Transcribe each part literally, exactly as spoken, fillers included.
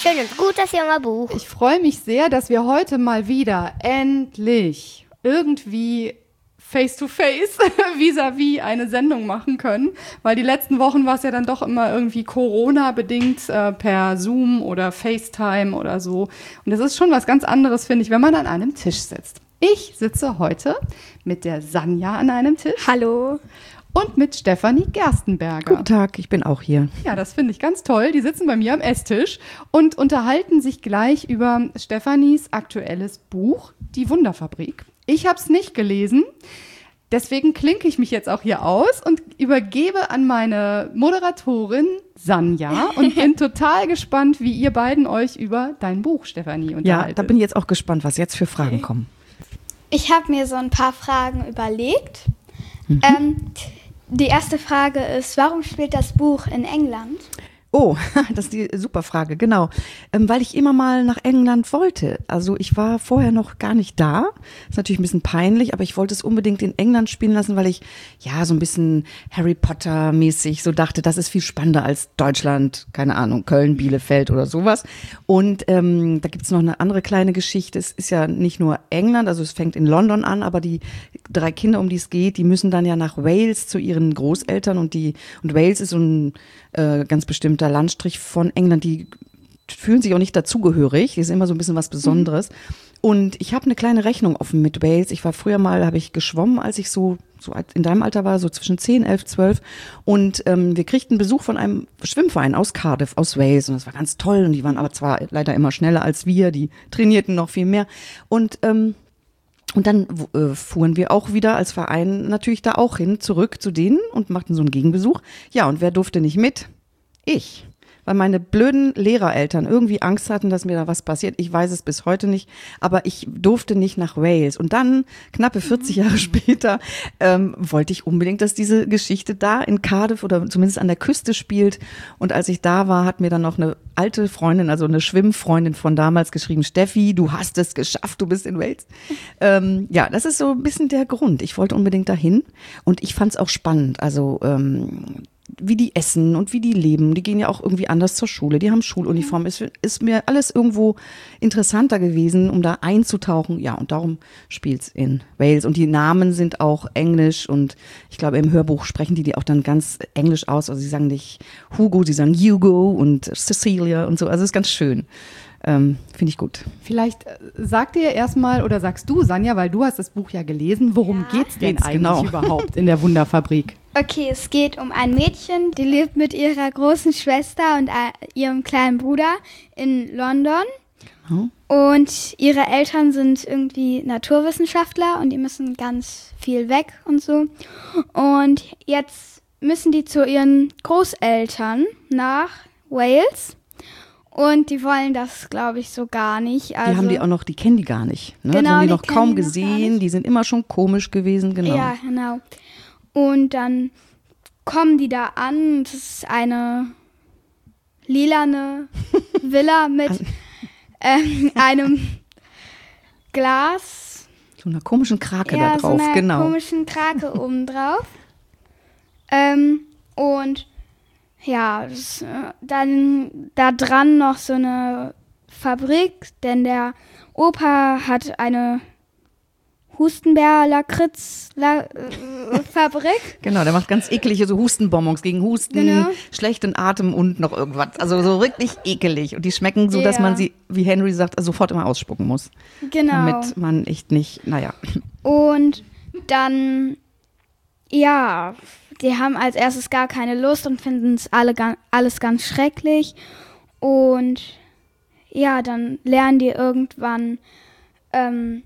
schönes, gutes junge Buch. Ich freue mich sehr, dass wir heute mal wieder endlich irgendwie face-to-face vis-à-vis eine Sendung machen können, weil die letzten Wochen war es ja dann doch immer irgendwie Corona-bedingt äh, per Zoom oder FaceTime oder so. Und das ist schon was ganz anderes, finde ich, wenn man an einem Tisch sitzt. Ich sitze heute mit der Sanja an einem Tisch. Hallo. Und mit Stefanie Gerstenberger. Guten Tag, ich bin auch hier. Ja, das finde ich ganz toll. Die sitzen bei mir am Esstisch und unterhalten sich gleich über Stefanis aktuelles Buch, Die Wunderfabrik. Ich habe es nicht gelesen, deswegen klinke ich mich jetzt auch hier aus und übergebe an meine Moderatorin Sanja und bin total gespannt, wie ihr beiden euch über dein Buch, Stefanie, unterhaltet. Ja, da bin ich jetzt auch gespannt, was jetzt für Fragen okay. kommen. Ich habe mir so ein paar Fragen überlegt. Mhm. Ähm, die erste Frage ist, warum spielt das Buch in England? Oh, das ist die super Frage, genau. Ähm, weil ich immer mal nach England wollte. Also ich war vorher noch gar nicht da. Ist natürlich ein bisschen peinlich, aber ich wollte es unbedingt in England spielen lassen, weil ich ja so ein bisschen Harry Potter mäßig so dachte, das ist viel spannender als Deutschland, keine Ahnung, Köln, Bielefeld oder sowas. Und ähm, da gibt's noch eine andere kleine Geschichte. Es ist ja nicht nur England, also es fängt in London an, aber die drei Kinder, um die es geht, die müssen dann ja nach Wales zu ihren Großeltern und die und Wales ist so ein äh, ganz bestimmter Landstrich von England, die fühlen sich auch nicht dazugehörig, die sind immer so ein bisschen was Besonderes. Mhm. Und ich habe eine kleine Rechnung offen mit Wales. Ich war früher mal, habe ich geschwommen, als ich so, so in deinem Alter war, so zwischen zehn, elf, zwölf. Und ähm, wir kriegten Besuch von einem Schwimmverein aus Cardiff, aus Wales. Und das war ganz toll. Und die waren aber zwar leider immer schneller als wir, die trainierten noch viel mehr. Und ähm, Und dann äh, fuhren wir auch wieder als Verein natürlich da auch hin, zurück zu denen und machten so einen Gegenbesuch. Ja, und wer durfte nicht mit? Ich. Weil meine blöden Lehrereltern irgendwie Angst hatten, dass mir da was passiert. Ich weiß es bis heute nicht, aber ich durfte nicht nach Wales. Und dann, knappe vierzig Jahre später, ähm, wollte ich unbedingt, dass diese Geschichte da in Cardiff oder zumindest an der Küste spielt. Und als ich da war, hat mir dann noch eine alte Freundin, also eine Schwimmfreundin von damals geschrieben, Steffi, du hast es geschafft, du bist in Wales. Ähm, ja, das ist so ein bisschen der Grund. Ich wollte unbedingt dahin und ich fand es auch spannend. Also ähm, wie die essen und wie die leben. Die gehen ja auch irgendwie anders zur Schule. Die haben Schuluniform. Ist, ist mir alles irgendwo interessanter gewesen, um da einzutauchen. Ja, und darum spielt's in Wales. Und die Namen sind auch englisch und ich glaube, im Hörbuch sprechen die die auch dann ganz englisch aus. Also sie sagen nicht Hugo, sie sagen Hugo und Cecilia und so. Also es ist ganz schön. Ähm, finde ich gut. Vielleicht sagt ihr erstmal oder sagst du, Sanja, weil du hast das Buch ja gelesen, worum ja. geht's denn geht's eigentlich genau. überhaupt in der Wunderfabrik? Okay, es geht um ein Mädchen, die lebt mit ihrer großen Schwester und ihrem kleinen Bruder in London. Oh. Und ihre Eltern sind irgendwie Naturwissenschaftler und die müssen ganz viel weg und so. Und jetzt müssen die zu ihren Großeltern nach Wales. Und die wollen das, glaube ich, so gar nicht. Also, die haben die auch noch, die kennen die gar nicht. Ne? Genau, die haben die, die noch kaum die gesehen, noch die sind immer schon komisch gewesen, genau. Ja, genau. Und dann kommen die da an, das ist eine lilane Villa mit ähm, einem Glas. So einer komischen Krake ja, da drauf, so einer genau. komischen Krake oben drauf. Ähm, und ja, das, dann da dran noch so eine Fabrik, denn der Opa hat eine Hustenbär-Lakritz-Fabrik. Genau, der macht ganz eklige so Hustenbonbons gegen Husten, genau. schlechten Atem und noch irgendwas. Also so wirklich ekelig. Und die schmecken so, ja. dass man sie, wie Henry sagt, sofort immer ausspucken muss. Genau. Damit man echt nicht, naja. Und dann, ja, die haben als erstes gar keine Lust und finden es alle, alles ganz schrecklich. Und ja, dann lernen die irgendwann ähm,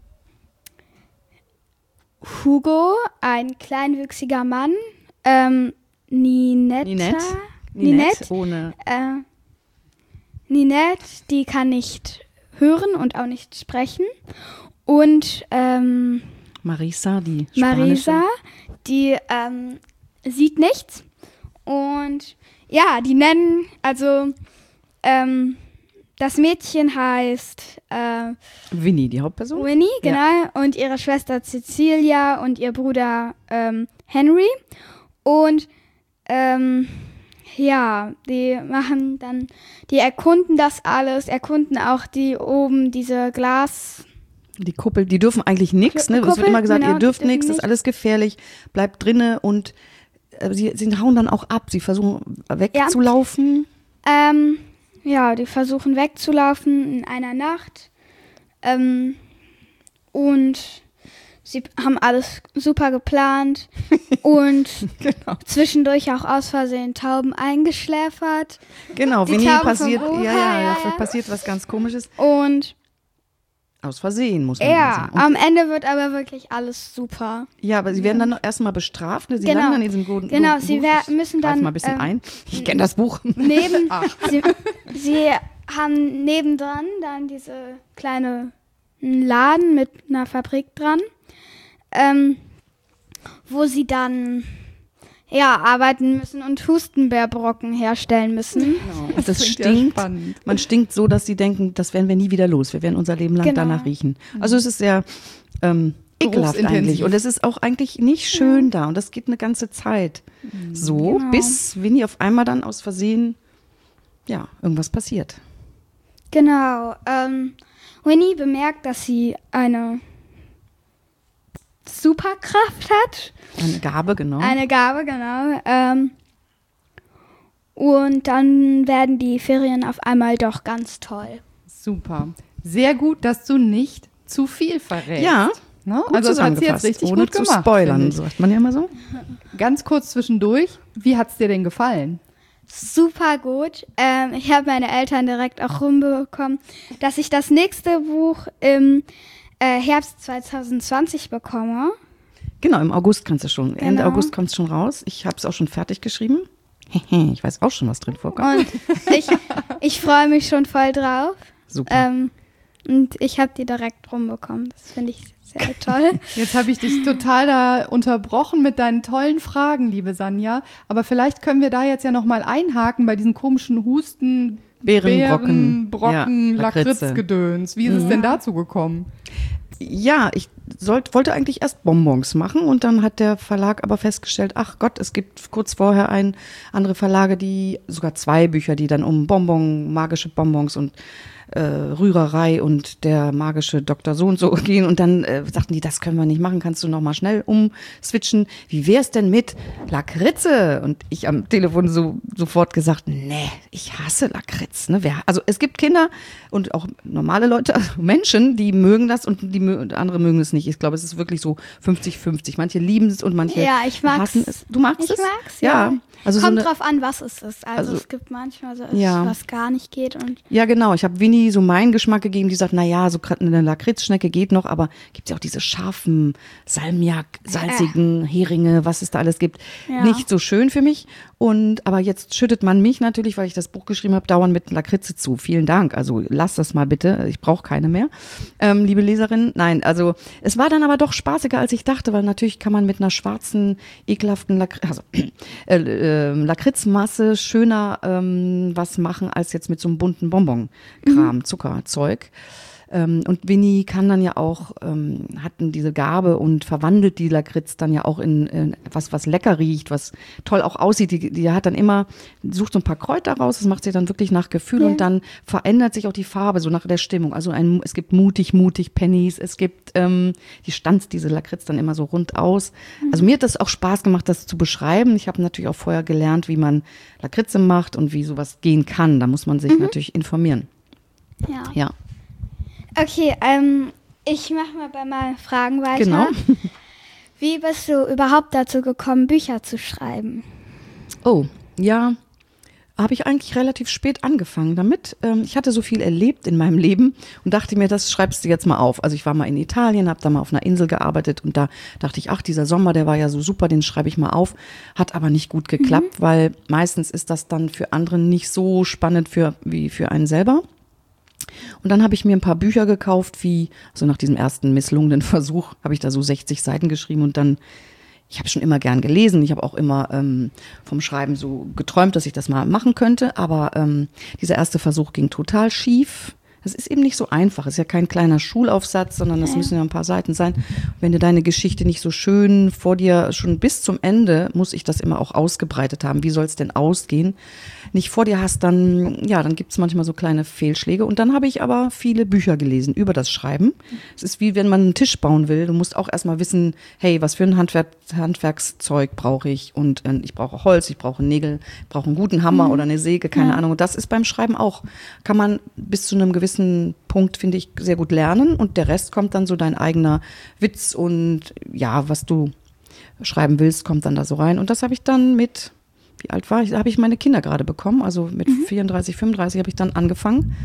Hugo, ein kleinwüchsiger Mann, ähm, Ninetta, Ninette, Ninette, ohne äh, Ninette, die kann nicht hören und auch nicht sprechen. Und ähm, Marisa, die Marisa, die ähm, sieht nichts. Und ja, die nennen, also ähm, das Mädchen heißt äh, Winnie, die Hauptperson. Winnie, genau. Ja. Und ihre Schwester Cecilia und ihr Bruder ähm, Henry. Und ähm, ja, die machen dann, die erkunden das alles, erkunden auch die oben diese Glas... Die Kuppel, die dürfen eigentlich nichts, ne? Es wird immer gesagt, genau, ihr dürft nichts, das ist alles gefährlich, bleibt drinne und äh, sie, sie hauen dann auch ab, sie versuchen wegzulaufen. Ja. Ähm, ja, die versuchen wegzulaufen in einer Nacht ähm, und sie haben alles super geplant und genau. zwischendurch auch aus Versehen Tauben eingeschläfert. Genau, die wenn hier Tauben passiert, vom Ufer, ja, ja, ja, ja, ja. passiert was ganz Komisches. Und Aus Versehen, muss man ja, sagen. Und am Ende wird aber wirklich alles super. ja, aber sie werden dann noch erstmal bestraft, ne? Sie Genau. landen dann in diesem Golden Genau, Buch. sie wer- müssen Greif dann, mal ein bisschen ähm, ein. Ich kenne das Buch. Neben, sie, sie haben nebendran dann diese kleine Laden mit einer Fabrik dran, ähm, wo sie dann ja arbeiten müssen und Hustenbärbrocken herstellen müssen. Genau. Und das klingt ja stinkt. spannend. Man stinkt so, dass sie denken, das werden wir nie wieder los. Wir werden unser Leben lang Genau. danach riechen. Also es ist sehr ähm, ekelhaft Berufsintensiv. eigentlich. Und es ist auch eigentlich nicht schön da. Und das geht eine ganze Zeit so, Genau. bis Winnie auf einmal dann aus Versehen, ja, irgendwas passiert. Genau. Ähm, Winnie bemerkt, dass sie eine Superkraft hat. Eine Gabe, genau. Eine Gabe, genau. Ähm, und dann werden die Ferien auf einmal doch ganz toll. Super. Sehr gut, dass du nicht zu viel verrätst. ja, Ne? gut Also das hat sie jetzt zusammengefasst, richtig ohne gut zu gemacht. spoilern, finde ich. sagt man ja immer so. Ganz kurz zwischendurch, wie hat es dir denn gefallen? Super gut. Ähm, ich habe meine Eltern direkt auch rumbekommen, dass ich das nächste Buch im äh, Herbst zwanzig zwanzig bekomme. Genau, im August kannst du schon. Ende Genau. August kommt es schon raus. Ich habe es auch schon fertig geschrieben. Ich weiß auch schon, was drin vorkommt. Und ich, ich freue mich schon voll drauf. Super. Ähm, und ich habe die direkt rumbekommen. Das finde ich sehr toll. Jetzt habe ich dich total da unterbrochen mit deinen tollen Fragen, liebe Sanja. Aber vielleicht können wir da jetzt ja noch mal einhaken bei diesen komischen Husten, Beerenbrocken, Beeren, Brocken, ja, Lakritze. Lakritzgedöns. Wie ist es Ja. denn dazu gekommen? Ja, ich sollt, wollte eigentlich erst Bonbons machen und dann hat der Verlag aber festgestellt, ach Gott, es gibt kurz vorher ein andere Verlage, die, sogar zwei Bücher, die dann um Bonbon, magische Bonbons und äh, Rührerei und der magische Doktor so und so gehen und dann äh, sagten die, das können wir nicht machen, kannst du noch mal schnell umswitchen. Wie wär's denn mit Lakritze? Und ich am Telefon so sofort gesagt, nee, ich hasse Lakritz. Ne? Wer, also es gibt Kinder und auch normale Leute, also Menschen, die mögen das und die mö- andere mögen es nicht. Ich glaube, es ist wirklich so fünfzig fünfzig. Manche lieben es und manche Ja, ich mag's. hassen es. Du magst Ich es? mag's, ja. Also so Kommt eine, drauf an, was es ist. Also, Also- es gibt manchmal so, Ja. was gar nicht geht. Und ja, genau. Ich habe Winnie so meinen Geschmack gegeben, die sagt, na ja, so gerade eine Lakritzschnecke geht noch, aber gibt ja auch diese scharfen, Salmiak, salzigen Heringe, was es da alles gibt. Ja. Nicht so schön für mich. Und aber jetzt schüttet man mich natürlich, weil ich das Buch geschrieben habe, dauernd mit Lakritze zu. Vielen Dank. Also lass das mal bitte. Ich brauche keine mehr. Ähm, liebe Leserin, nein, also es war dann aber doch spaßiger, als ich dachte, weil natürlich kann man mit einer schwarzen, ekelhaften Lakritz, also, äh, äh, Lakritzmasse schöner ähm, was machen, als jetzt mit so einem bunten Bonbon-Kram, Zuckerzeug. Ähm, und Winnie kann dann ja auch, ähm, hat diese Gabe und verwandelt die Lakritz dann ja auch in, in was, was lecker riecht, was toll auch aussieht. Die, die hat dann immer, sucht so ein paar Kräuter raus, das macht sie dann wirklich nach Gefühl Ja. und dann verändert sich auch die Farbe, so nach der Stimmung. Also ein, es gibt mutig, mutig Pennies, es gibt, ähm, die stanzt diese Lakritz dann immer so rund aus. Also mir hat das auch Spaß gemacht, das zu beschreiben. Ich habe natürlich auch vorher gelernt, wie man Lakritze macht und wie sowas gehen kann. Da muss man sich natürlich informieren. ja. Ja, Okay, ähm, ich mache mal bei meinen Fragen weiter. genau. Wie bist du überhaupt dazu gekommen, Bücher zu schreiben? Oh, ja, habe ich eigentlich relativ spät angefangen damit. Ähm, ich hatte so viel erlebt in meinem Leben und dachte mir, das schreibst du jetzt mal auf. Also ich war mal in Italien, habe da mal auf einer Insel gearbeitet und da dachte ich, ach, dieser Sommer, der war ja so super, den schreibe ich mal auf. Hat aber nicht gut geklappt, weil meistens ist das dann für andere nicht so spannend für, wie für einen selber. Und dann habe ich mir ein paar Bücher gekauft, wie, also nach diesem ersten misslungenen Versuch, habe ich da so sechzig Seiten geschrieben und dann, ich habe schon immer gern gelesen, ich habe auch immer ähm, vom Schreiben so geträumt, dass ich das mal machen könnte, aber ähm, dieser erste Versuch ging total schief. Das ist eben nicht so einfach. Es ist ja kein kleiner Schulaufsatz, sondern das müssen ja ein paar Seiten sein. Wenn du deine Geschichte nicht so schön vor dir, schon bis zum Ende, muss ich das immer auch ausgebreitet haben. Wie soll es denn ausgehen? Nicht vor dir hast, dann, ja, dann gibt es manchmal so kleine Fehlschläge. Und dann habe ich aber viele Bücher gelesen über das Schreiben. Es ist wie wenn man einen Tisch bauen will. Du musst auch erstmal wissen, hey, was für ein Handwerk, Handwerkszeug brauche ich? Und äh, ich brauche Holz, ich brauche Nägel, ich brauche einen guten Hammer mhm. oder eine Säge, keine ja. Ahnung. Und das ist beim Schreiben auch. Kann man bis zu einem gewissen Punkt, finde ich, sehr gut lernen und der Rest kommt dann so dein eigener Witz und ja, was du schreiben willst, kommt dann da so rein. Und das habe ich dann mit, wie alt war ich, da habe ich meine Kinder gerade bekommen, also mit mhm. vierunddreißig, fünfunddreißig habe ich dann angefangen.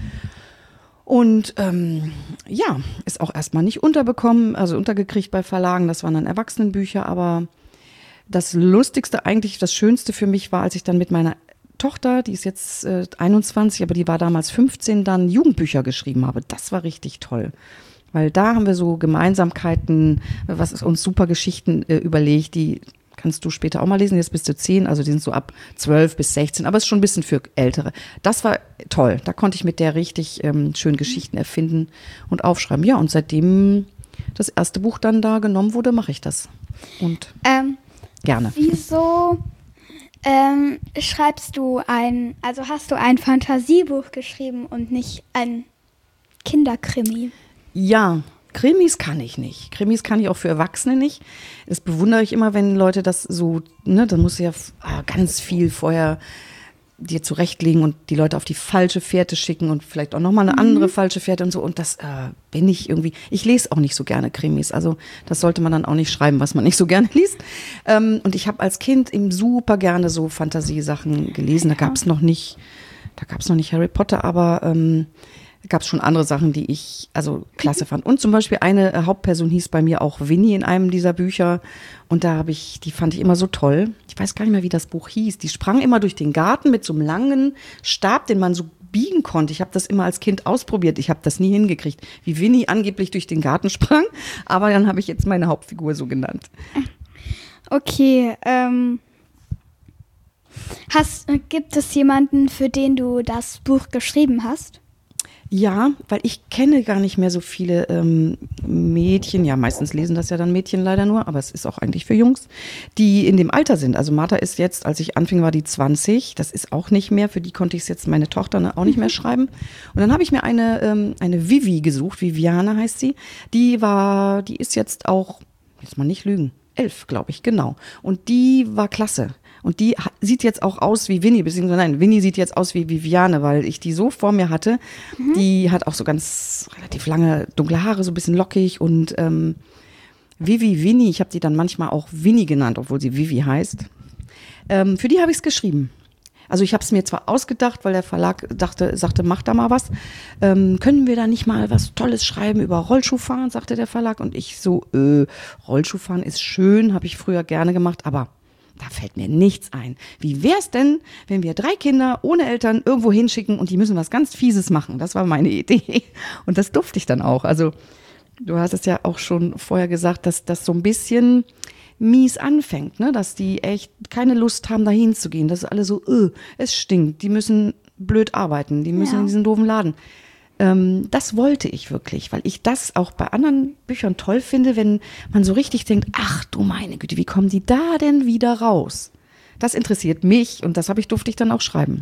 Und ähm, ja, ist auch erstmal nicht unterbekommen, also untergekriegt bei Verlagen, das waren dann Erwachsenenbücher, aber das Lustigste, eigentlich das Schönste für mich war, als ich dann mit meiner Tochter, die ist jetzt äh, einundzwanzig, aber die war damals fünfzehn, dann Jugendbücher geschrieben habe. Das war richtig toll. Weil da haben wir so Gemeinsamkeiten, was ist uns super Geschichten äh, überlegt, die kannst du später auch mal lesen, jetzt bist du zehn, also die sind so ab zwölf bis sechzehn, aber es ist schon ein bisschen für Ältere. Das war toll, da konnte ich mit der richtig ähm, schön Geschichten erfinden und aufschreiben. Ja, und seitdem das erste Buch dann da genommen wurde, mache ich das. Und ähm, gerne. Wieso ähm, schreibst du ein, also hast du ein Fantasiebuch geschrieben und nicht ein Kinderkrimi? Ja, Krimis kann ich nicht. Krimis kann ich auch für Erwachsene nicht. Das bewundere ich immer, wenn Leute das so, ne, da musst du ja ganz viel vorher dir zurechtlegen und die Leute auf die falsche Fährte schicken und vielleicht auch nochmal eine mhm. andere falsche Fährte und so. Und das äh, bin ich irgendwie, ich lese auch nicht so gerne Krimis. Also das sollte man dann auch nicht schreiben, was man nicht so gerne liest. Ähm, und ich habe als Kind eben super gerne so Fantasiesachen gelesen. Da gab es noch nicht, da gab es noch nicht Harry Potter, aber ähm, da gab es schon andere Sachen, die ich also klasse fand. Und zum Beispiel eine äh, Hauptperson hieß bei mir auch Winnie in einem dieser Bücher. Und da habe ich, die fand ich immer so toll. Ich weiß gar nicht mehr, wie das Buch hieß. Die sprang immer durch den Garten mit so einem langen Stab, den man so biegen konnte. Ich habe das immer als Kind ausprobiert. Ich habe das nie hingekriegt, wie Winnie angeblich durch den Garten sprang. Aber dann habe ich jetzt meine Hauptfigur so genannt. Okay, ähm, hast, gibt es jemanden, für den du das Buch geschrieben hast? Ja, weil ich kenne gar nicht mehr so viele ähm, Mädchen, ja meistens lesen das ja dann Mädchen leider nur, aber es ist auch eigentlich für Jungs, die in dem Alter sind. Also Martha ist jetzt, als ich anfing, war die zwanzig, das ist auch nicht mehr, für die konnte ich es jetzt, meine Tochter, ne, auch nicht mehr schreiben. Und dann habe ich mir eine, ähm, eine Vivi gesucht, Viviane heißt sie, die war, die ist jetzt auch, jetzt mal nicht lügen, elf, glaube ich, genau. Und die war klasse. Und die sieht jetzt auch aus wie Winnie, beziehungsweise nein, Winnie sieht jetzt aus wie Viviane, weil ich die so vor mir hatte. Mhm. Die hat auch so ganz relativ lange dunkle Haare, so ein bisschen lockig und ähm, Vivi, Winnie, ich habe die dann manchmal auch Winnie genannt, obwohl sie Vivi heißt. Ähm, für die habe ich es geschrieben. Also ich habe es mir zwar ausgedacht, weil der Verlag dachte, sagte, mach da mal was. Ähm, können wir da nicht mal was Tolles schreiben über Rollschuhfahren, sagte der Verlag. Und ich so, äh, Rollschuhfahren ist schön, habe ich früher gerne gemacht, aber da fällt mir nichts ein. Wie wär's denn, wenn wir drei Kinder ohne Eltern irgendwo hinschicken und die müssen was ganz Fieses machen? Das war meine Idee. Und das durfte ich dann auch. Also du hast es ja auch schon vorher gesagt, dass das so ein bisschen mies anfängt, ne? Dass die echt keine Lust haben, da hinzugehen. Das ist alle so, öh, es stinkt. Die müssen blöd arbeiten. Die müssen ja in diesen doofen Laden. Ähm, das wollte ich wirklich, weil ich das auch bei anderen Büchern toll finde, wenn man so richtig denkt, ach du meine Güte, wie kommen die da denn wieder raus? Das interessiert mich und das habe ich, durfte ich dann auch schreiben.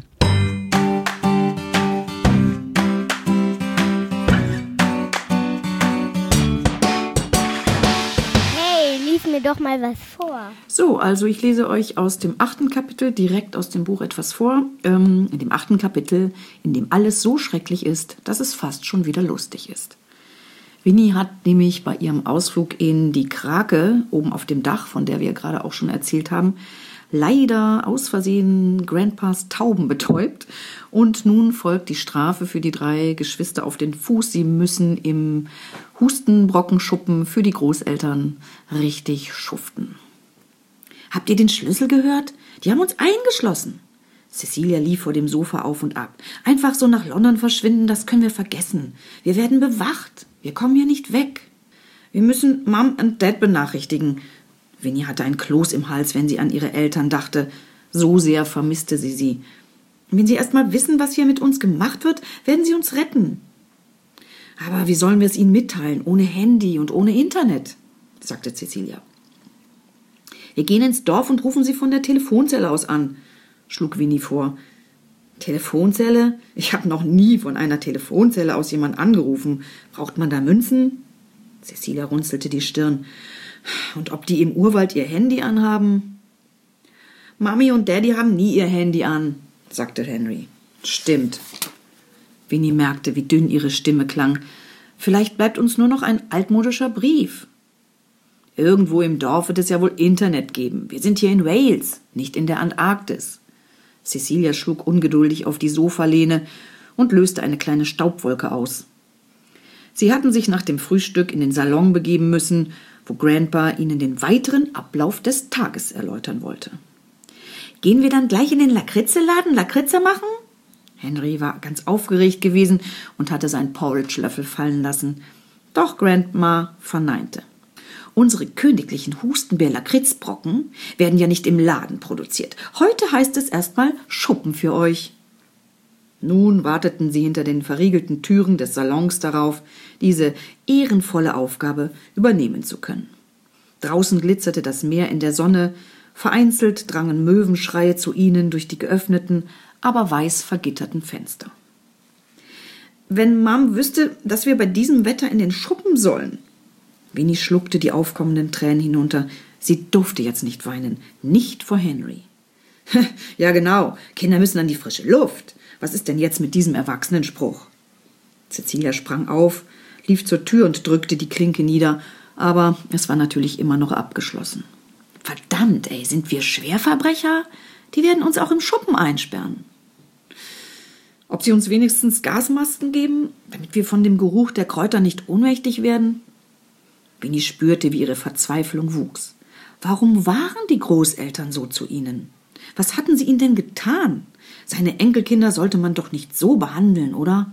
Hey, lies mir doch mal was vor. So, also ich lese euch aus dem achten Kapitel direkt aus dem Buch etwas vor. Ähm, in dem achten Kapitel, in dem alles so schrecklich ist, dass es fast schon wieder lustig ist. Winnie hat nämlich bei ihrem Ausflug in die Krake oben auf dem Dach, von der wir gerade auch schon erzählt haben, leider aus Versehen Grandpas Tauben betäubt. Und nun folgt die Strafe für die drei Geschwister auf den Fuß. Sie müssen im Hustenbrockenschuppen für die Großeltern richtig schuften. Habt ihr den Schlüssel gehört? Die haben uns eingeschlossen. Cecilia lief vor dem Sofa auf und ab. Einfach so nach London verschwinden, das können wir vergessen. Wir werden bewacht. Wir kommen hier nicht weg. Wir müssen Mom und Dad benachrichtigen. Winnie hatte ein Kloß im Hals, wenn sie an ihre Eltern dachte. So sehr vermisste sie sie. Wenn sie erst mal wissen, was hier mit uns gemacht wird, werden sie uns retten. Aber wie sollen wir es ihnen mitteilen, ohne Handy und ohne Internet, sagte Cecilia. Wir gehen ins Dorf und rufen sie von der Telefonzelle aus an, schlug Winnie vor. Telefonzelle? Ich habe noch nie von einer Telefonzelle aus jemand angerufen. Braucht man da Münzen? Cecilia runzelte die Stirn. Und ob die im Urwald ihr Handy anhaben? Mami und Daddy haben nie ihr Handy an, sagte Henry. Stimmt. Winnie merkte, wie dünn ihre Stimme klang. Vielleicht bleibt uns nur noch ein altmodischer Brief. Irgendwo im Dorf wird es ja wohl Internet geben. Wir sind hier in Wales, nicht in der Antarktis. Cecilia schlug ungeduldig auf die Sofalehne und löste eine kleine Staubwolke aus. Sie hatten sich nach dem Frühstück in den Salon begeben müssen, wo Grandpa ihnen den weiteren Ablauf des Tages erläutern wollte. Gehen wir dann gleich in den Lakritzeladen Lakritze machen? Henry war ganz aufgeregt gewesen und hatte seinen Porridge-Löffel fallen lassen. Doch Grandma verneinte. Unsere königlichen Hustenbeer-Lakritzbrocken werden ja nicht im Laden produziert. Heute heißt es erstmal Schuppen für euch. Nun warteten sie hinter den verriegelten Türen des Salons darauf, diese ehrenvolle Aufgabe übernehmen zu können. Draußen glitzerte das Meer in der Sonne, vereinzelt drangen Möwenschreie zu ihnen durch die geöffneten, aber weiß vergitterten Fenster. Wenn Mom wüsste, dass wir bei diesem Wetter in den Schuppen sollen. Winnie schluckte die aufkommenden Tränen hinunter. Sie durfte jetzt nicht weinen, nicht vor Henry. Ja genau, Kinder müssen an die frische Luft. Was ist denn jetzt mit diesem Erwachsenenspruch? Cecilia sprang auf, lief zur Tür und drückte die Klinke nieder, aber es war natürlich immer noch abgeschlossen. Verdammt, ey, sind wir Schwerverbrecher? Die werden uns auch im Schuppen einsperren. Ob sie uns wenigstens Gasmasken geben, damit wir von dem Geruch der Kräuter nicht ohnmächtig werden? Winnie spürte, wie ihre Verzweiflung wuchs. Warum waren die Großeltern so zu ihnen? Was hatten sie ihnen denn getan? Seine Enkelkinder sollte man doch nicht so behandeln, oder?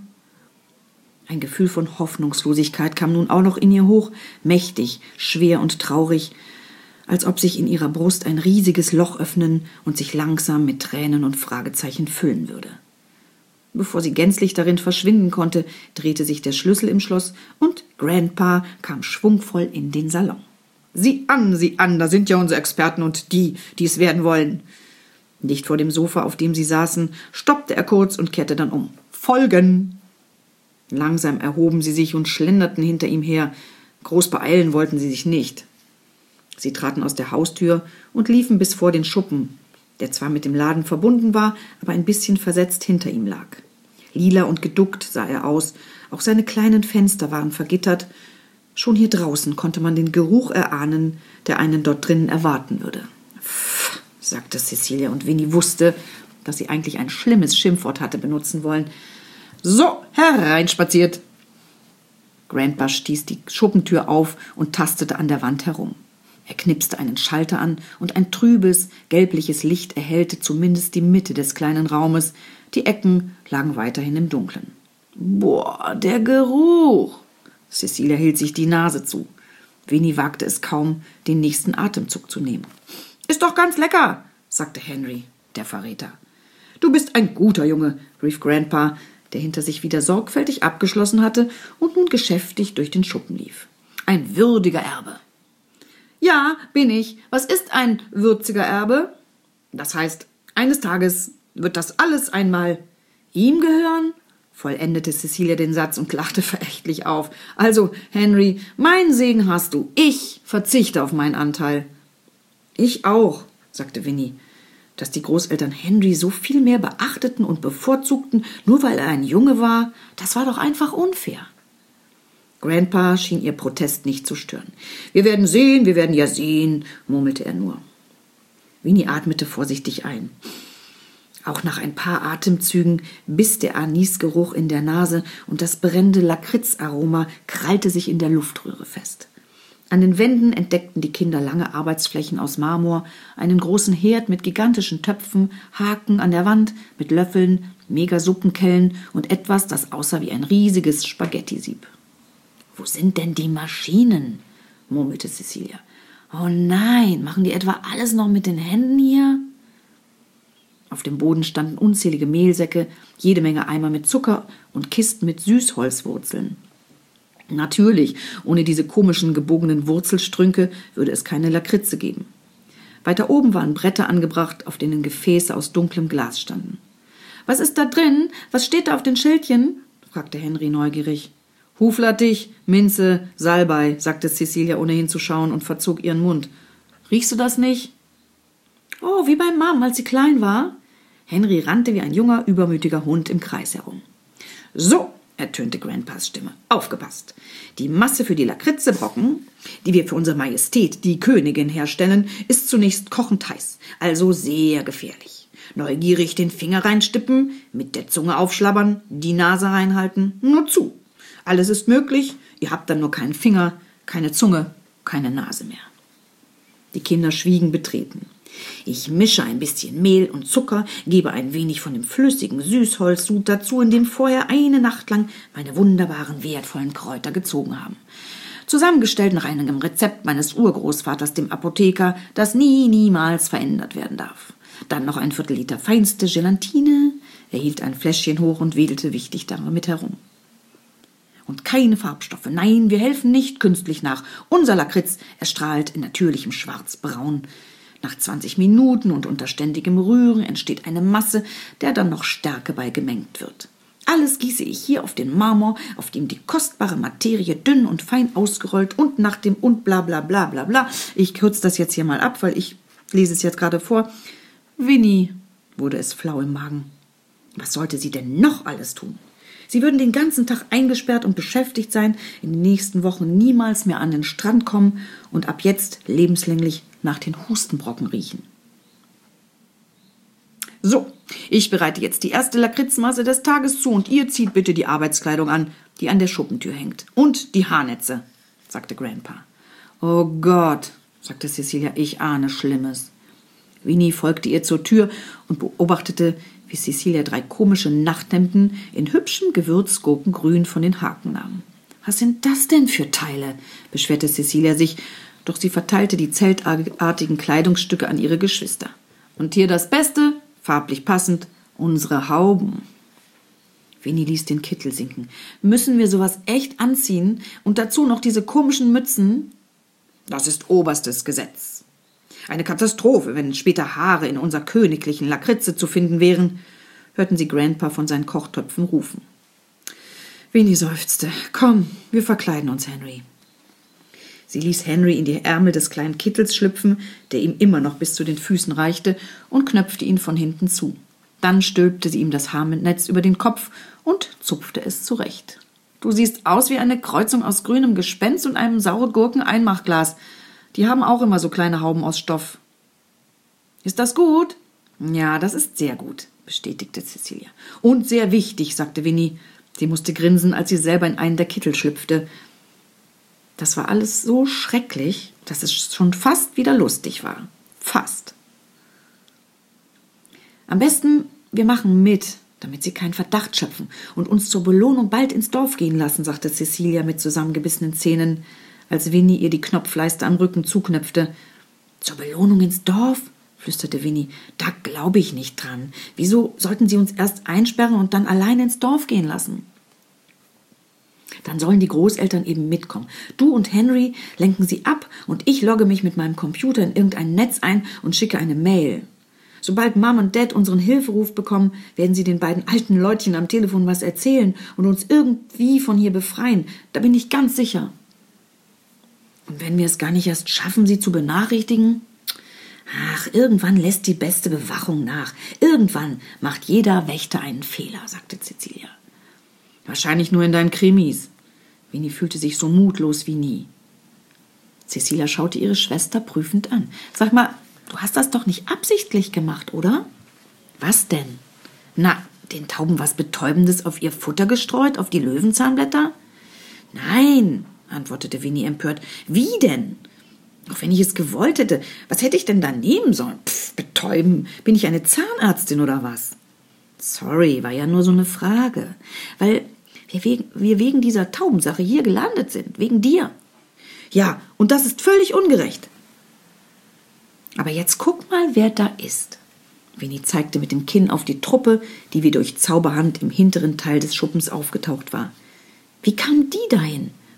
Ein Gefühl von Hoffnungslosigkeit kam nun auch noch in ihr hoch, mächtig, schwer und traurig, als ob sich in ihrer Brust ein riesiges Loch öffnen und sich langsam mit Tränen und Fragezeichen füllen würde. Bevor sie gänzlich darin verschwinden konnte, drehte sich der Schlüssel im Schloss und Grandpa kam schwungvoll in den Salon. »Sieh an, sieh an, da sind ja unsere Experten und die, die es werden wollen.« Dicht vor dem Sofa, auf dem sie saßen, stoppte er kurz und kehrte dann um. »Folgen!« Langsam erhoben sie sich und schlenderten hinter ihm her. Groß beeilen wollten sie sich nicht. Sie traten aus der Haustür und liefen bis vor den Schuppen, der zwar mit dem Laden verbunden war, aber ein bisschen versetzt hinter ihm lag. Lila und geduckt sah er aus, auch seine kleinen Fenster waren vergittert. Schon hier draußen konnte man den Geruch erahnen, der einen dort drinnen erwarten würde. Pff, sagte Cecilia, und Winnie wusste, dass sie eigentlich ein schlimmes Schimpfwort hatte benutzen wollen. So, hereinspaziert! Grandpa stieß die Schuppentür auf und tastete an der Wand herum. Er knipste einen Schalter an und ein trübes, gelbliches Licht erhellte zumindest die Mitte des kleinen Raumes. Die Ecken lagen weiterhin im Dunkeln. Boah, der Geruch! Cecilia hielt sich die Nase zu. Winnie wagte es kaum, den nächsten Atemzug zu nehmen. Ist doch ganz lecker, sagte Henry, der Verräter. Du bist ein guter Junge, rief Grandpa, der hinter sich wieder sorgfältig abgeschlossen hatte und nun geschäftig durch den Schuppen lief. Ein würdiger Erbe. Ja, bin ich. Was ist ein würziger Erbe? Das heißt, eines Tages wird das alles einmal ihm gehören, vollendete Cecilia den Satz und lachte verächtlich auf. Also, Henry, meinen Segen hast du. Ich verzichte auf meinen Anteil. Ich auch, sagte Winnie. Dass die Großeltern Henry so viel mehr beachteten und bevorzugten, nur weil er ein Junge war, das war doch einfach unfair. Grandpa schien ihr Protest nicht zu stören. Wir werden sehen, wir werden ja sehen, murmelte er nur. Winnie atmete vorsichtig ein. Auch nach ein paar Atemzügen biss der Anisgeruch in der Nase und das brennende Lakritzaroma krallte sich in der Luftröhre fest. An den Wänden entdeckten die Kinder lange Arbeitsflächen aus Marmor, einen großen Herd mit gigantischen Töpfen, Haken an der Wand mit Löffeln, Megasuppenkellen und etwas, das aussah wie ein riesiges Spaghettisieb. »Wo sind denn die Maschinen?« murmelte Cecilia. »Oh nein, machen die etwa alles noch mit den Händen hier?« Auf dem Boden standen unzählige Mehlsäcke, jede Menge Eimer mit Zucker und Kisten mit Süßholzwurzeln. Natürlich, ohne diese komischen gebogenen Wurzelstrünke würde es keine Lakritze geben. Weiter oben waren Bretter angebracht, auf denen Gefäße aus dunklem Glas standen. »Was ist da drin? Was steht da auf den Schildchen?« fragte Henry neugierig. »Huflattich, Minze, Salbei«, sagte Cecilia, ohne hinzuschauen, und verzog ihren Mund. »Riechst du das nicht?« »Oh, wie bei Mom, als sie klein war.« Henry rannte wie ein junger, übermütiger Hund im Kreis herum. »So«, ertönte Grandpas Stimme. »Aufgepasst! Die Masse für die Lakritzebrocken, die wir für unsere Majestät, die Königin, herstellen, ist zunächst kochend heiß, also sehr gefährlich. Neugierig den Finger reinstippen, mit der Zunge aufschlabbern, die Nase reinhalten, nur zu. Alles ist möglich, ihr habt dann nur keinen Finger, keine Zunge, keine Nase mehr.« Die Kinder schwiegen betreten. »Ich mische ein bisschen Mehl und Zucker, gebe ein wenig von dem flüssigen Süßholzsud dazu, in dem vorher eine Nacht lang meine wunderbaren, wertvollen Kräuter gezogen haben. Zusammengestellt nach einem Rezept meines Urgroßvaters, dem Apotheker, das nie, niemals verändert werden darf. Dann noch ein Viertel Liter feinste Gelatine.« Er hielt ein Fläschchen hoch und wedelte wichtig damit herum. »Und keine Farbstoffe. Nein, wir helfen nicht künstlich nach. Unser Lakritz erstrahlt in natürlichem Schwarzbraun. Nach zwanzig Minuten und unter ständigem Rühren entsteht eine Masse, der dann noch Stärke bei gemengt wird. Alles gieße ich hier auf den Marmor, auf dem die kostbare Materie dünn und fein ausgerollt und nach dem und bla bla bla bla bla. Ich kürze das jetzt hier mal ab, weil ich lese es jetzt gerade vor. Winnie«, wurde es flau im Magen. Was sollte sie denn noch alles tun? Sie würden den ganzen Tag eingesperrt und beschäftigt sein, in den nächsten Wochen niemals mehr an den Strand kommen und ab jetzt lebenslänglich nach den Hustenbrocken riechen. »So, ich bereite jetzt die erste Lakritzmasse des Tages zu und ihr zieht bitte die Arbeitskleidung an, die an der Schuppentür hängt. Und die Haarnetze«, sagte Grandpa. »Oh Gott«, sagte Cecilia, »ich ahne Schlimmes.« Winnie folgte ihr zur Tür und beobachtete, wie Cecilia drei komische Nachthemden in hübschem Gewürzgurkengrün von den Haken nahm. »Was sind das denn für Teile?«, beschwerte Cecilia sich, doch sie verteilte die zeltartigen Kleidungsstücke an ihre Geschwister. »Und hier das Beste, farblich passend, unsere Hauben.« Winnie ließ den Kittel sinken. »Müssen wir sowas echt anziehen? Und dazu noch diese komischen Mützen?« »Das ist oberstes Gesetz. Eine Katastrophe, wenn später Haare in unserer königlichen Lakritze zu finden wären«, hörten sie Grandpa von seinen Kochtöpfen rufen. Winnie seufzte. »Komm, wir verkleiden uns, Henry.« Sie ließ Henry in die Ärmel des kleinen Kittels schlüpfen, der ihm immer noch bis zu den Füßen reichte, und knöpfte ihn von hinten zu. Dann stülpte sie ihm das Haarnetz über den Kopf und zupfte es zurecht. »Du siehst aus wie eine Kreuzung aus grünem Gespenst und einem saure Gurken-Einmachglas. Die haben auch immer so kleine Hauben aus Stoff.« »Ist das gut?« »Ja, das ist sehr gut«, bestätigte Cecilia. »Und sehr wichtig«, sagte Winnie. Sie musste grinsen, als sie selber in einen der Kittel schlüpfte. Das war alles so schrecklich, dass es schon fast wieder lustig war. Fast. »Am besten, wir machen mit, damit sie keinen Verdacht schöpfen und uns zur Belohnung bald ins Dorf gehen lassen«, sagte Cecilia mit zusammengebissenen Zähnen, als Winnie ihr die Knopfleiste am Rücken zuknöpfte. »Zur Belohnung ins Dorf?«, flüsterte Winnie. »Da glaube ich nicht dran. Wieso sollten sie uns erst einsperren und dann allein ins Dorf gehen lassen?« »Dann sollen die Großeltern eben mitkommen. Du und Henry lenken sie ab und ich logge mich mit meinem Computer in irgendein Netz ein und schicke eine Mail. Sobald Mom und Dad unseren Hilferuf bekommen, werden sie den beiden alten Leutchen am Telefon was erzählen und uns irgendwie von hier befreien. Da bin ich ganz sicher. Und wenn wir es gar nicht erst schaffen, sie zu benachrichtigen? Ach, irgendwann lässt die beste Bewachung nach. Irgendwann macht jeder Wächter einen Fehler«, sagte Cecilia. »Wahrscheinlich nur in deinen Krimis.« Winnie fühlte sich so mutlos wie nie. Cecilia schaute ihre Schwester prüfend an. »Sag mal, du hast das doch nicht absichtlich gemacht, oder?« »Was denn?« »Na, den Tauben was Betäubendes auf ihr Futter gestreut, auf die Löwenzahnblätter?« »Nein«, antwortete Winnie empört. »Wie denn? Auch wenn ich es gewollt hätte, was hätte ich denn da nehmen sollen? Pff, betäuben, bin ich eine Zahnärztin oder was?« »Sorry, war ja nur so eine Frage, weil wir wegen, wir wegen dieser Taubensache hier gelandet sind, wegen dir.« »Ja, und das ist völlig ungerecht.« »Aber jetzt guck mal, wer da ist.« Winnie zeigte mit dem Kinn auf die Truppe, die wie durch Zauberhand im hinteren Teil des Schuppens aufgetaucht war. »Wie kam die dahin?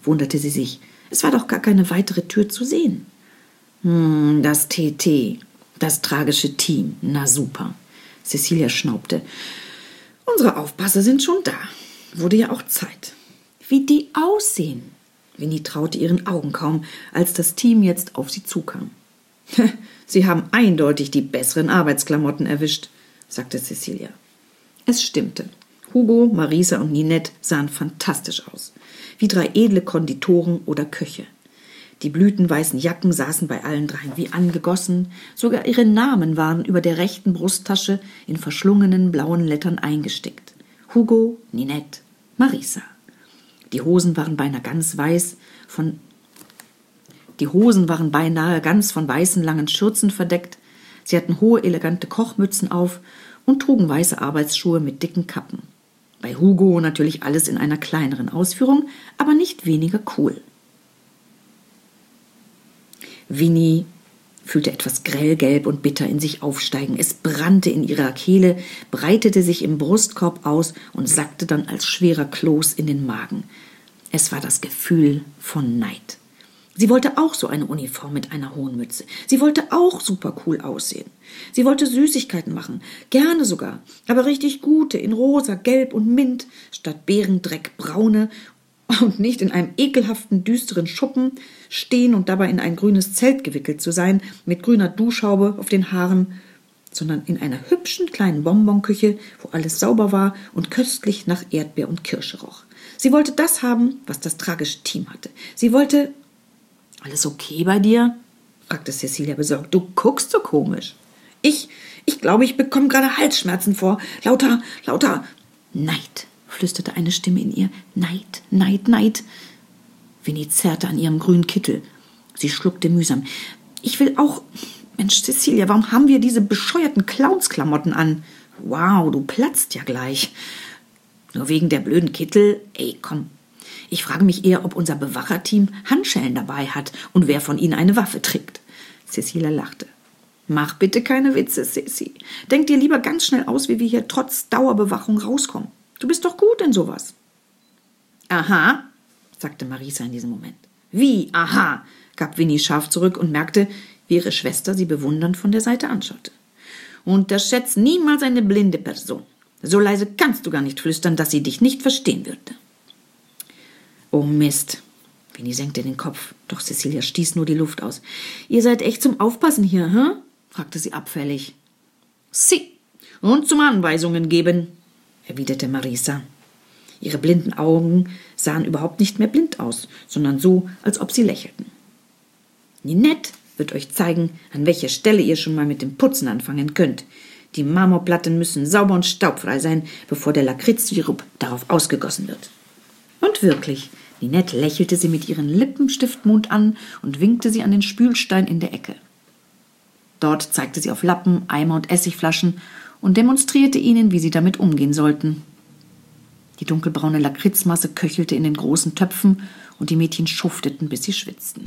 wunderte sie sich. Es war doch gar keine weitere Tür zu sehen. Hm, das T T, das tragische Team, na super. Cecilia schnaubte. Unsere Aufpasser sind schon da. Wurde ja auch Zeit. Wie die aussehen. Winnie traute ihren Augen kaum, als das Team jetzt auf sie zukam. Sie haben eindeutig die besseren Arbeitsklamotten erwischt, sagte Cecilia. Es stimmte. Hugo, Marisa und Ninette sahen fantastisch aus. Wie drei edle Konditoren oder Köche. Die blütenweißen Jacken saßen bei allen dreien wie angegossen. Sogar ihre Namen waren über der rechten Brusttasche in verschlungenen blauen Lettern eingestickt. Hugo, Ninette, Marisa. Die Hosen waren beinahe ganz weiß von Die Hosen waren beinahe ganz von weißen langen Schürzen verdeckt. Sie hatten hohe, elegante Kochmützen auf und trugen weiße Arbeitsschuhe mit dicken Kappen. Bei Hugo natürlich alles in einer kleineren Ausführung, aber nicht weniger cool. Winnie fühlte etwas grellgelb und bitter in sich aufsteigen. Es brannte in ihrer Kehle, breitete sich im Brustkorb aus und sackte dann als schwerer Kloß in den Magen. Es war das Gefühl von Neid. Sie wollte auch so eine Uniform mit einer hohen Mütze. Sie wollte auch super cool aussehen. Sie wollte Süßigkeiten machen, gerne sogar, aber richtig gute, in rosa, gelb und mint, statt Bärendreck braune und nicht in einem ekelhaften, düsteren Schuppen stehen und dabei in ein grünes Zelt gewickelt zu sein, mit grüner Duschhaube auf den Haaren, sondern in einer hübschen kleinen Bonbonküche, wo alles sauber war und köstlich nach Erdbeer und Kirsche roch. Sie wollte das haben, was das tragische Team hatte. Sie wollte... »Alles okay bei dir?« fragte Cecilia besorgt. »Du guckst so komisch.« Ich, ich glaube, ich bekomme gerade Halsschmerzen vor. Lauter, lauter Neid«, flüsterte eine Stimme in ihr. »Neid, Neid, Neid.« Winnie zerrte an ihrem grünen Kittel. Sie schluckte mühsam. »Ich will auch... Mensch, Cecilia, warum haben wir diese bescheuerten Clownsklamotten an? Wow, du platzt ja gleich. Nur wegen der blöden Kittel? Ey, komm. Ich frage mich eher, ob unser Bewacherteam Handschellen dabei hat und wer von ihnen eine Waffe trägt.« Cecilia lachte. »Mach bitte keine Witze, Ceci. Denk dir lieber ganz schnell aus, wie wir hier trotz Dauerbewachung rauskommen. Du bist doch gut in sowas.« »Aha«, sagte Marisa in diesem Moment. »Wie, aha«, gab Winnie scharf zurück und merkte, wie ihre Schwester sie bewundernd von der Seite anschaute. »Unterschätz niemals eine blinde Person. So leise kannst du gar nicht flüstern, dass sie dich nicht verstehen würde.« »Oh Mist«, Winnie senkte den Kopf, doch Cecilia stieß nur die Luft aus. »Ihr seid echt zum Aufpassen hier, hä?« fragte sie abfällig. »Si, und zum Anweisungen geben«, erwiderte Marisa. Ihre blinden Augen sahen überhaupt nicht mehr blind aus, sondern so, als ob sie lächelten. »Ninette wird euch zeigen, an welcher Stelle ihr schon mal mit dem Putzen anfangen könnt. Die Marmorplatten müssen sauber und staubfrei sein, bevor der Lakritzsirup darauf ausgegossen wird.« Und wirklich, Ninette lächelte sie mit ihrem Lippenstiftmund an und winkte sie an den Spülstein in der Ecke. Dort zeigte sie auf Lappen, Eimer und Essigflaschen und demonstrierte ihnen, wie sie damit umgehen sollten. Die dunkelbraune Lakritzmasse köchelte in den großen Töpfen und die Mädchen schufteten, bis sie schwitzten.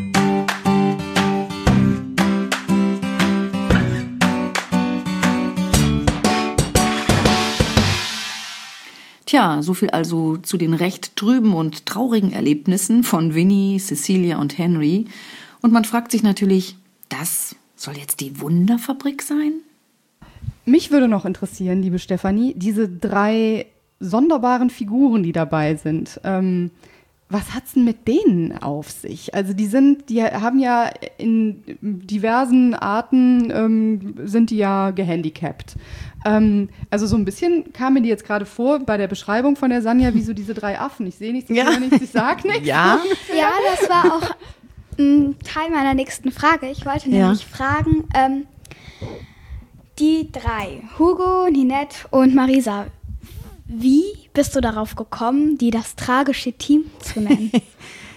Tja, so viel also zu den recht trüben und traurigen Erlebnissen von Winnie, Cecilia und Henry. Und man fragt sich natürlich, das soll jetzt die Wunderfabrik sein? Mich würde noch interessieren, liebe Stefanie, diese drei sonderbaren Figuren, die dabei sind. Ähm, was hat's denn mit denen auf sich? Also die sind, die haben ja in diversen Arten ähm, sind die ja gehandicapt. Ähm, also so ein bisschen kam mir die jetzt gerade vor bei der Beschreibung von der Sanja, wie so diese drei Affen. Ich sehe nichts, ich höre nichts, ich sag nichts. Ja. Ja, das war auch ein Teil meiner nächsten Frage. Ich wollte nämlich Ja. fragen, ähm, die drei, Hugo, Ninette und Marisa, wie bist du darauf gekommen, die das tragische Team zu nennen?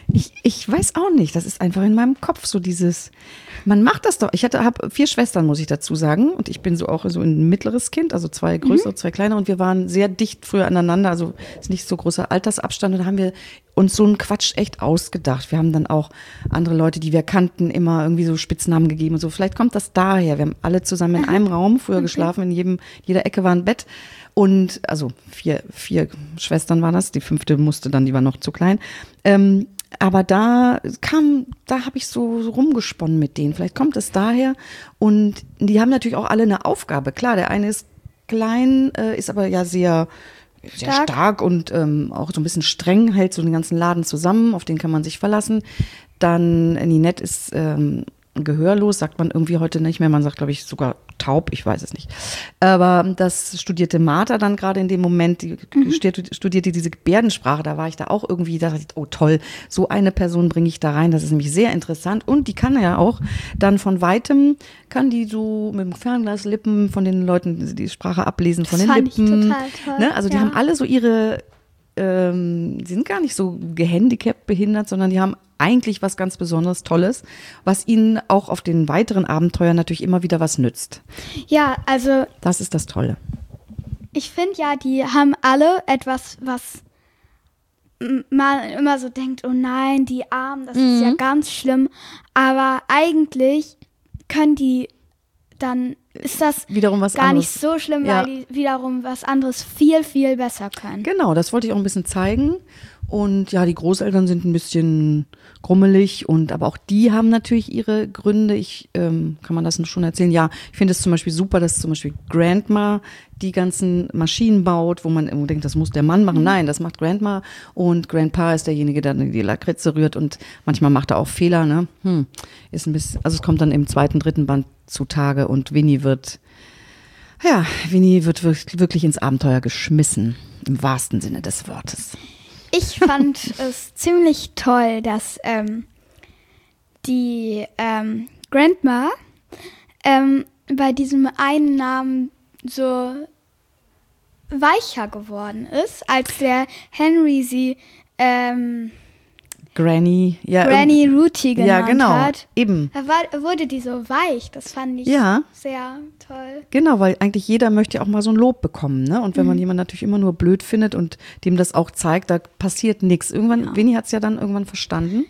Ich, ich weiß auch nicht, das ist einfach in meinem Kopf so dieses, man macht das doch. Ich hatte, habe vier Schwestern, muss ich dazu sagen, und ich bin so auch so ein mittleres Kind, also zwei größere, mhm. zwei kleinere, und wir waren sehr dicht früher aneinander, also ist nicht so großer Altersabstand, und da haben wir uns so einen Quatsch echt ausgedacht. Wir haben dann auch andere Leute, die wir kannten, immer irgendwie so Spitznamen gegeben und so. Vielleicht kommt das daher. Wir haben alle zusammen in einem Raum früher okay. geschlafen, in jedem, jeder Ecke war ein Bett. Und also vier, vier Schwestern waren das, die fünfte musste dann, die war noch zu klein. Ähm, aber da kam, da habe ich so, so rumgesponnen mit denen. Vielleicht kommt es daher. Und die haben natürlich auch alle eine Aufgabe. Klar, der eine ist klein, äh, ist aber ja sehr, sehr stark, stark und ähm, auch so ein bisschen streng, hält so den ganzen Laden zusammen, auf den kann man sich verlassen. Dann Ninette ist ähm, gehörlos, sagt man irgendwie heute nicht mehr. Man sagt, glaube ich, sogar taub, ich weiß es nicht. Aber das studierte Martha dann gerade in dem Moment, die mhm. studierte diese Gebärdensprache, da war ich da auch irgendwie, da dachte ich, oh toll, so eine Person bringe ich da rein, das ist nämlich sehr interessant. Und die kann ja auch dann von Weitem, kann die so mit dem Fernglaslippen von den Leuten die Sprache ablesen, von das den fand Lippen. Ich total toll. Ne? Also die ja. haben alle so ihre, ähm, die sind gar nicht so gehandicapt, behindert, sondern die haben eigentlich was ganz Besonderes, Tolles, was ihnen auch auf den weiteren Abenteuern natürlich immer wieder was nützt. Ja, also das ist das Tolle. Ich finde ja, die haben alle etwas, was man immer so denkt, oh nein, die Armen, das mhm. ist ja ganz schlimm. Aber eigentlich können die, dann ist das wiederum was gar anderes. Nicht so schlimm, ja. weil die wiederum was anderes viel, viel besser können. Genau, das wollte ich auch ein bisschen zeigen. Und ja, die Großeltern sind ein bisschen grummelig, und aber auch die haben natürlich ihre Gründe. Ich ähm, kann man das schon erzählen? Ja, ich finde es zum Beispiel super, dass zum Beispiel Grandma die ganzen Maschinen baut, wo man immer denkt, das muss der Mann machen. Mhm. Nein, das macht Grandma, und Grandpa ist derjenige, der die Lakritze rührt, und manchmal macht er auch Fehler. Ne? Hm, ist ein bisschen, also es kommt dann im zweiten, dritten Band zutage, und Winnie wird, ja, Winnie wird wirklich ins Abenteuer geschmissen, im wahrsten Sinne des Wortes. Ich fand es ziemlich toll, dass ähm, die ähm, Grandma ähm, bei diesem einen Namen so weicher geworden ist, als der Henry sie ähm, Granny, ja, Granny Ruthie genannt ja, genau, hat. Eben. Da war, wurde die so weich, das fand ich ja. sehr toll. Genau, weil eigentlich jeder möchte ja auch mal so ein Lob bekommen, ne? Und wenn mhm. man jemanden natürlich immer nur blöd findet und dem das auch zeigt, da passiert nichts. Irgendwann, ja. Winnie hat es ja dann irgendwann verstanden.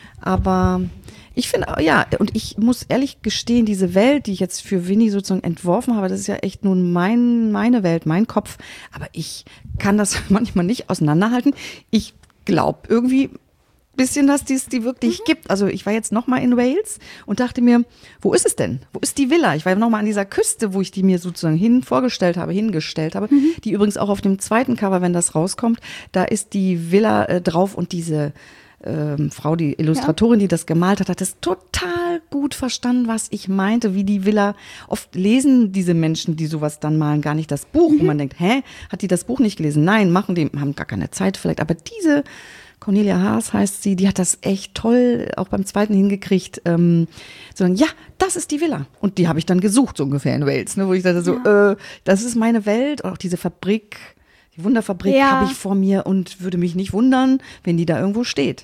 Aber ich finde, ja, und ich muss ehrlich gestehen, diese Welt, die ich jetzt für Winnie sozusagen entworfen habe, das ist ja echt nun mein, meine Welt, mein Kopf. Aber ich kann das manchmal nicht auseinanderhalten. Ich glaube irgendwie bisschen, dass es die wirklich mhm. gibt. Also ich war jetzt noch mal in Wales und dachte mir, wo ist es denn? Wo ist die Villa? Ich war noch mal an dieser Küste, wo ich die mir sozusagen hin vorgestellt habe, hingestellt habe. Mhm. Die übrigens auch auf dem zweiten Cover, wenn das rauskommt, da ist die Villa äh, drauf, und diese ähm, Frau, die Illustratorin, ja. die das gemalt hat, hat es total gut verstanden, was ich meinte, wie die Villa. Oft lesen diese Menschen, die sowas dann malen, gar nicht das Buch. Mhm. Und man denkt, hä, hat die das Buch nicht gelesen? Nein, machen die, haben gar keine Zeit vielleicht. Aber diese Cornelia Haas heißt sie, die hat das echt toll auch beim zweiten hingekriegt, ähm, zu sagen, ja, das ist die Villa. Und die habe ich dann gesucht, so ungefähr in Wales, ne, wo ich dachte so, ja. äh, das ist meine Welt. Auch diese Fabrik, die Wunderfabrik ja. habe ich vor mir, und würde mich nicht wundern, wenn die da irgendwo steht.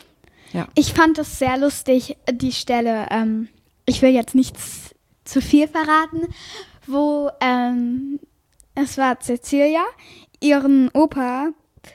Ja. Ich fand es sehr lustig, die Stelle, ähm, ich will jetzt nichts zu viel verraten, wo ähm, es war Cecilia, ihren Opa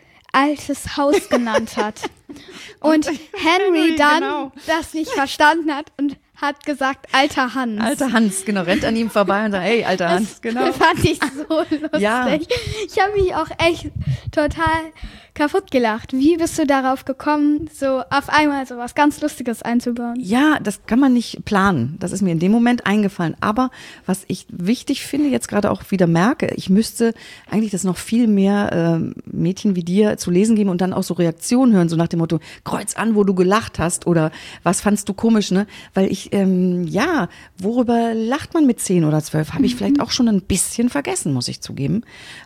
altes Haus genannt hat. Und, und Henry dann genau. das nicht verstanden hat und hat gesagt, alter Hans. Alter Hans, genau, rennt an ihm vorbei und sagt, hey, alter Hans, das genau. Das fand ich so lustig. Ja. Ich habe mich auch echt total kaputt gelacht. Wie bist du darauf gekommen, so auf einmal so was ganz Lustiges einzubauen? Ja, das kann man nicht planen. Das ist mir in dem Moment eingefallen. Aber was ich wichtig finde, jetzt gerade auch wieder merke, ich müsste eigentlich das noch viel mehr äh, Mädchen wie dir zu lesen geben und dann auch so Reaktionen hören, so nach dem Motto, kreuz an, wo du gelacht hast, oder was fandst du komisch, ne? Weil ich, ähm, ja, worüber lacht man mit zehn oder zwölf? Habe ich vielleicht auch schon ein bisschen vergessen, muss ich zugeben.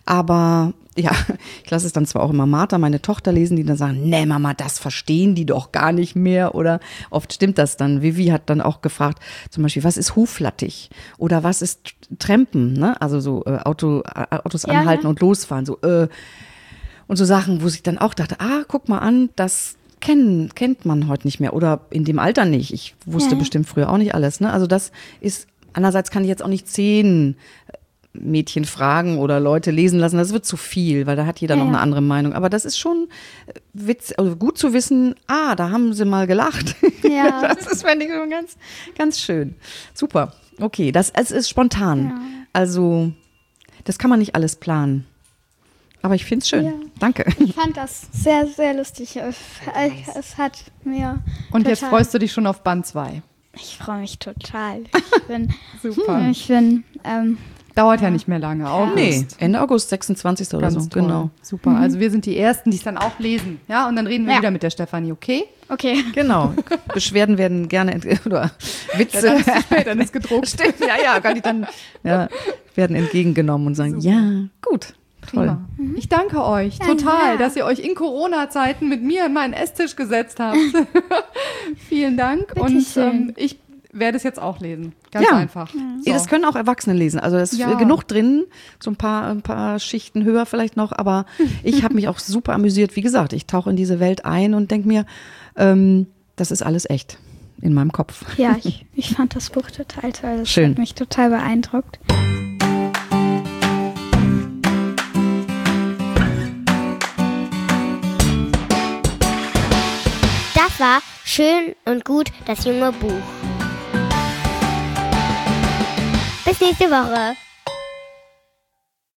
Aber ja, ich lasse es dann zwar auch immer Martha, meine Tochter, lesen, die dann sagen, nee Mama, das verstehen die doch gar nicht mehr, oder oft stimmt das dann. Vivi hat dann auch gefragt, zum Beispiel, was ist Huflattig oder was ist Trampen, ne? Also so äh, Auto, äh, Autos anhalten ja, ja. und losfahren, so äh, und so Sachen, wo ich dann auch dachte, ah, guck mal an, das kennen, kennt man heute nicht mehr oder in dem Alter nicht. Ich wusste Ja. bestimmt früher auch nicht alles. Ne? Also das ist, andererseits kann ich jetzt auch nicht zehn Mädchen fragen oder Leute lesen lassen. Das wird zu viel, weil da hat jeder Ja, noch ja. eine andere Meinung. Aber das ist schon witz, also gut zu wissen, ah, da haben sie mal gelacht. Ja. Das ist, fände ich schon ganz, ganz schön. Super. Okay, das, es ist spontan. Ja. Also, das kann man nicht alles planen. Aber ich finde es schön. Ja. Danke. Ich fand das sehr, sehr lustig. Es, es hat mir. Und jetzt total- freust du dich schon auf Band zwei. Ich freue mich total. Ich bin. Super. Ich bin. Ähm, Dauert ja nicht mehr lange. August. Nee, Ende August, sechsundzwanzigsten oder Ganz so. toll. Genau. Super. Also wir sind die Ersten, die es dann auch lesen. Ja, und dann reden wir Ja. wieder mit der Stefanie, okay? okay. Genau. Beschwerden werden gerne ent- oder Witze. Dann ist gedruckt. Stimmt, ja, ja, kann ich dann ja, werden entgegengenommen und sagen, ja, gut, toll. Prima. Ich danke euch total, dass ihr euch in Corona-Zeiten mit mir an meinen Esstisch gesetzt habt. Vielen Dank. Und Bitteschön. ähm, ich werde es jetzt auch lesen. Ganz Ja. einfach. Ja, das können auch Erwachsene lesen. Also es ist Ja. genug drin, so ein paar, ein paar Schichten höher vielleicht noch. Aber ich habe mich auch super amüsiert. Wie gesagt, ich tauche in diese Welt ein und denke mir, ähm, das ist alles echt in meinem Kopf. Ja, ich, ich fand das Buch total toll. Das Schön. hat mich total beeindruckt. Das war Schön und gut, das junge Buch. Bis nächste Woche.